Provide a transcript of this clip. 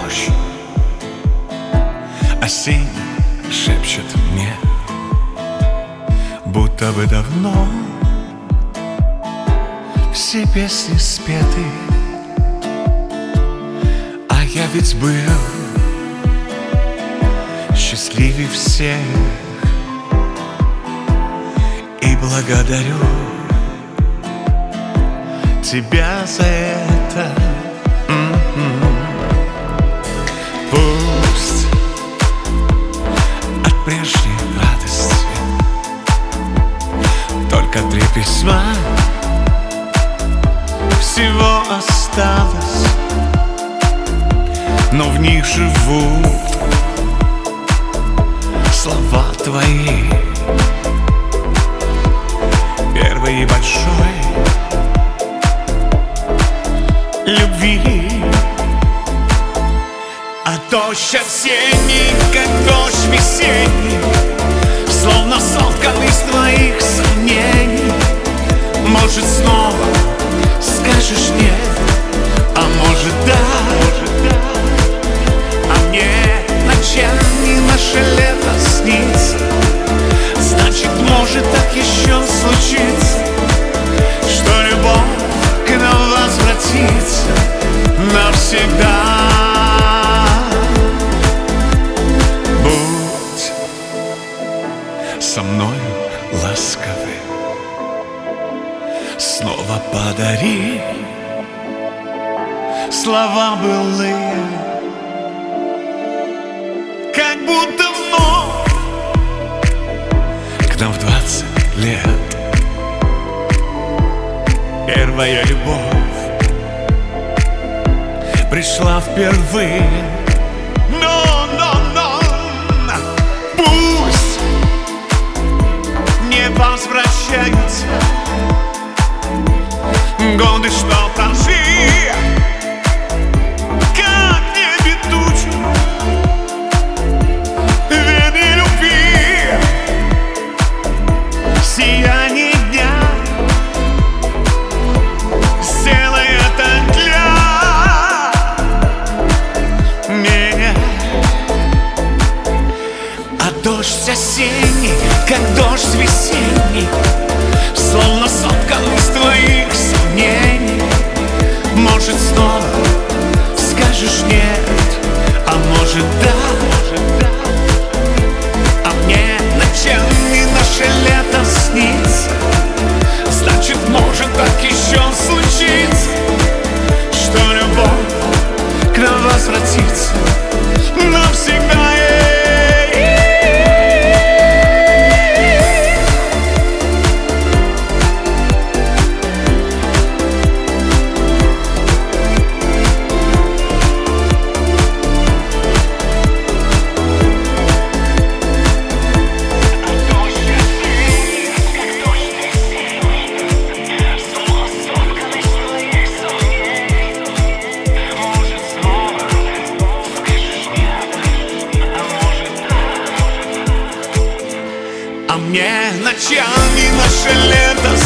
дождь осенний шепчет мне, будто бы давно все песни спеты, а я ведь был счастливее всех. И благодарю тебя за это. Пусть от прежней радости только 3 письма всего осталось, но в них живут слова твои. Первый и большой любви. А дождь осенний, как дождь весенний, словно соткан из твоих сомнений. Может, снова скажешь нет, а может, да. А мне ночами наше лето снится. Значит, может так еще случится, что любовь к нам возвратится навсегда. Будь со мною ласковый, снова подари слова былые, как будто вновь к нам в 20 лет первая любовь пришла впервые. Но пусть не возвращаются годы, что прошли, как небе тучи, вены любви, сияние дня. Сделай это для меня. А дождь осенний, как дождь весенний, словно соткан из твоих сомнений. Может, снова скажешь нет, а может, да. А мне ночами наше лето снится. Значит, может так еще случится, что любовь к нам возвратится навсегда. А мне ночами наше лето